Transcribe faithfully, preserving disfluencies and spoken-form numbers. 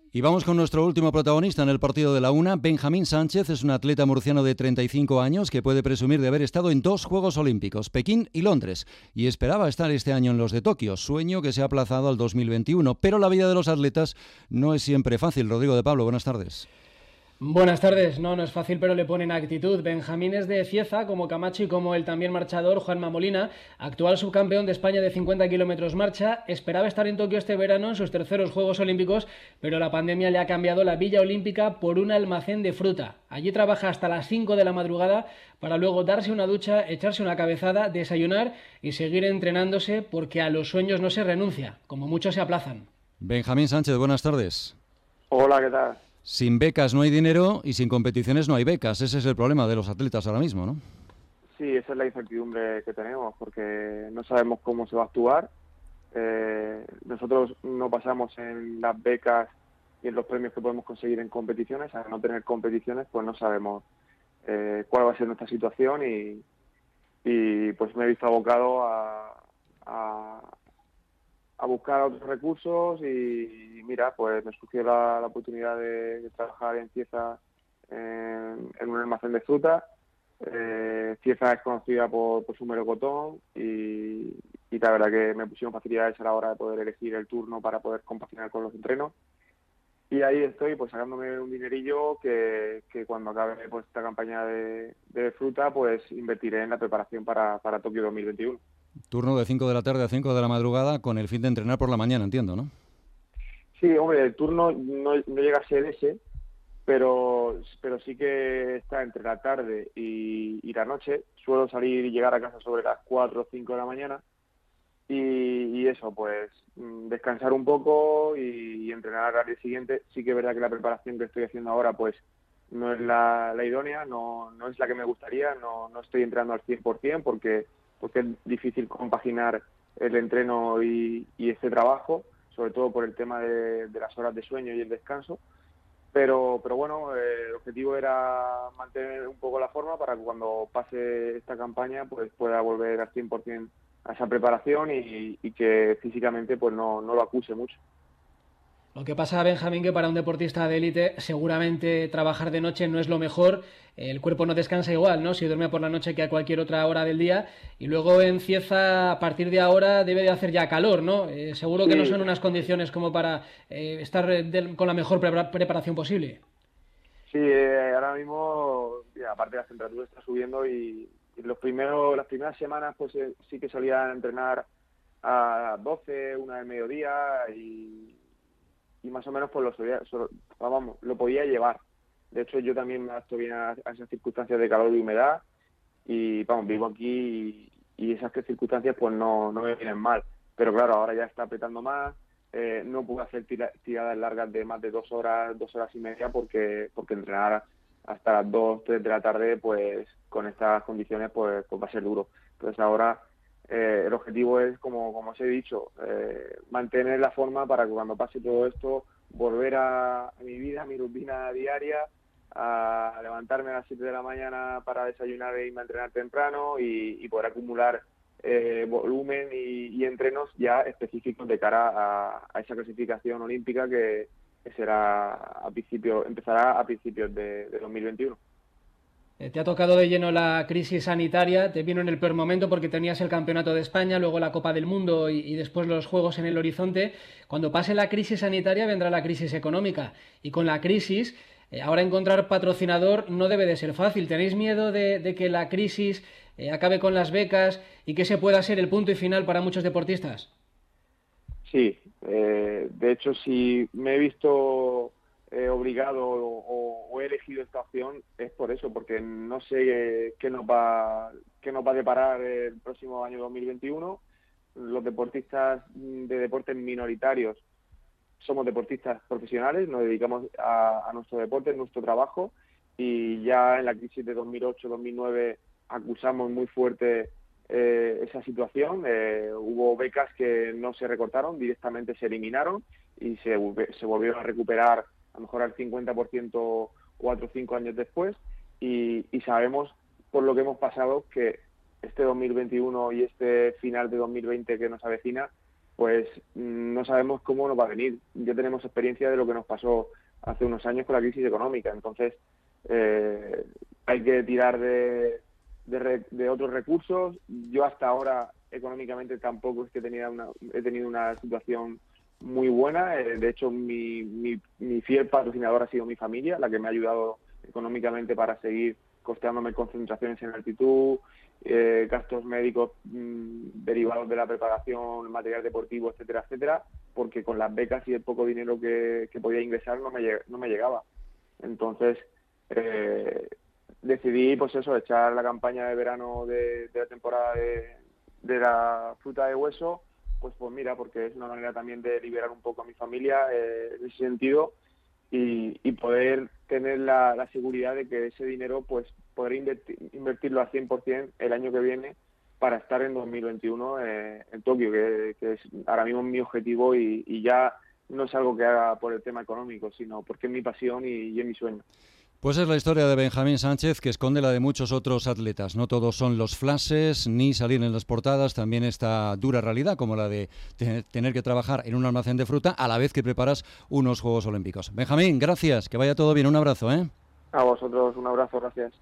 Y vamos con nuestro último protagonista en el partido de la una. Benjamín Sánchez es un atleta murciano de treinta y cinco años que puede presumir de haber estado en dos Juegos Olímpicos, Pekín y Londres, y esperaba estar este año en los de Tokio, sueño que se ha aplazado al dos mil veintiuno. Pero la vida de los atletas no es siempre fácil. Rodrigo de Pablo, buenas tardes. Buenas tardes, no, no es fácil, pero le ponen actitud. Benjamín es de Cieza, como Camacho y como el también marchador Juanma Molina, actual subcampeón de España de cincuenta kilómetros marcha. Esperaba estar en Tokio este verano en sus terceros Juegos Olímpicos, pero la pandemia le ha cambiado la Villa Olímpica por un almacén de fruta. Allí trabaja hasta las cinco de la madrugada para luego darse una ducha, echarse una cabezada, desayunar y seguir entrenándose, porque a los sueños no se renuncia, como muchos se aplazan. Benjamín Sánchez, buenas tardes. Hola, ¿qué tal? Sin becas no hay dinero y sin competiciones no hay becas. Ese es el problema de los atletas ahora mismo, ¿no? Sí, esa es la incertidumbre que tenemos, porque no sabemos cómo se va a actuar. Eh, nosotros no pasamos en las becas y en los premios que podemos conseguir en competiciones. Al no tener competiciones, pues no sabemos eh, cuál va a ser nuestra situación y, y pues me he visto abocado a, a, a buscar otros recursos y, y mira, pues me surgió la, la oportunidad de, de trabajar en Cieza en, en un almacén de fruta. Eh, Cieza es conocida por, por su melocotón y, y la verdad que me pusieron facilidades a la hora de poder elegir el turno para poder compaginar con los entrenos. Y ahí estoy pues sacándome un dinerillo que, que cuando acabe pues esta campaña de, de fruta pues invertiré en la preparación para, para Tokio dos mil veintiuno. Turno de cinco de la tarde a cinco de la madrugada con el fin de entrenar por la mañana, entiendo, ¿no? Sí, hombre, el turno no, no llega a ser ese, pero pero sí que está entre la tarde y, y la noche. Suelo salir y llegar a casa sobre las cuatro o cinco de la mañana y, y eso, pues descansar un poco y, y entrenar al día siguiente. Sí que es verdad que la preparación que estoy haciendo ahora pues no es la, la idónea, no, no es la que me gustaría, no, no estoy entrenando al cien por ciento porque, porque es difícil compaginar el entreno y, y este trabajo, sobre todo por el tema de, de las horas de sueño y el descanso. Pero, pero bueno, eh, el objetivo era mantener un poco la forma para que cuando pase esta campaña pues pueda volver al cien por ciento a esa preparación y, y que físicamente pues no, no lo acuse mucho. Lo que pasa, Benjamín, que para un deportista de élite seguramente trabajar de noche no es lo mejor. El cuerpo no descansa igual, ¿no? Si duerme por la noche que a cualquier otra hora del día. Y luego en Cieza, a partir de ahora, debe de hacer ya calor, ¿no? Eh, seguro que no Sí, son unas condiciones como para eh, estar de, con la mejor pre preparación posible. sí, eh, ahora mismo, ya, aparte la temperatura está subiendo y, y los primeros, las primeras semanas pues eh, sí que solía entrenar a doce, una del mediodía y, y más o menos pues lo solía, solo, vamos, lo podía llevar. De hecho, yo también me adapto bien a, a esas circunstancias de calor y humedad y, vamos, vivo aquí y, y esas circunstancias pues no, no me vienen mal. Pero claro, ahora ya está apretando más, eh, no puedo hacer tira, tiradas largas de más de dos horas, dos horas y media porque porque entrenar hasta las dos, tres de la tarde pues con estas condiciones pues, pues va a ser duro. Entonces ahora eh, el objetivo es, como, como os he dicho, eh, mantener la forma para que cuando pase todo esto volver a, a mi vida, a mi rutina diaria, a levantarme a las siete de la mañana para desayunar e irme a entrenar temprano y, y poder acumular eh, volumen y, y entrenos ya específicos de cara a, a esa clasificación olímpica que, que será a principio, empezará a principios de, de dos mil veintiuno. Eh, te ha tocado de lleno la crisis sanitaria, te vino en el peor momento porque tenías el Campeonato de España, luego la Copa del Mundo y, y después los Juegos en el horizonte. Cuando pase la crisis sanitaria vendrá la crisis económica y con la crisis, eh, ahora encontrar patrocinador no debe de ser fácil. ¿Tenéis miedo de, de que la crisis eh, acabe con las becas y que ese pueda ser el punto y final para muchos deportistas? Sí, eh, de hecho si me he visto eh, obligado o, o he elegido esta opción es por eso, porque no sé eh, qué nos va qué nos va a deparar el próximo año dos mil veintiuno. Los deportistas de deportes minoritarios somos deportistas profesionales, nos dedicamos a, a nuestro deporte, a nuestro trabajo, y ya en la crisis de dos mil ocho dos mil nueve acusamos muy fuerte eh, esa situación. Eh, hubo becas que no se recortaron, directamente se eliminaron y se, se volvieron a recuperar a lo mejor al cincuenta por ciento cuatro o cinco años después y, y sabemos por lo que hemos pasado que este dos mil veintiuno y este final de dos mil veinte que nos avecina pues no sabemos cómo nos va a venir. Ya tenemos experiencia de lo que nos pasó hace unos años con la crisis económica, entonces eh, hay que tirar de, de, re, de otros recursos. Yo hasta ahora económicamente tampoco es que tenía una, he tenido una situación muy buena, eh, de hecho mi, mi, mi fiel patrocinador ha sido mi familia, la que me ha ayudado económicamente para seguir costeándome concentraciones en altitud, eh, gastos médicos mmm, derivados de la preparación, material deportivo, etcétera, etcétera, porque con las becas y el poco dinero que, que podía ingresar no me, no me llegaba. Entonces eh, decidí, pues eso, echar la campaña de verano de, de la temporada de, de la fruta de hueso, pues pues mira, porque es una manera también de liberar un poco a mi familia eh, en ese sentido y, y poder tener la, la seguridad de que ese dinero pues poder invertir, invertirlo al cien por ciento el año que viene para estar en dos mil veintiuno eh, en Tokio, que, que es ahora mismo mi objetivo y, y ya no es algo que haga por el tema económico, sino porque es mi pasión y, y es mi sueño. Pues es la historia de Benjamín Sánchez, que esconde la de muchos otros atletas. No todos son los flashes ni salir en las portadas, también esta dura realidad como la de te- tener que trabajar en un almacén de fruta a la vez que preparas unos Juegos Olímpicos. Benjamín, gracias, que vaya todo bien, un abrazo, ¿eh? A vosotros un abrazo, gracias.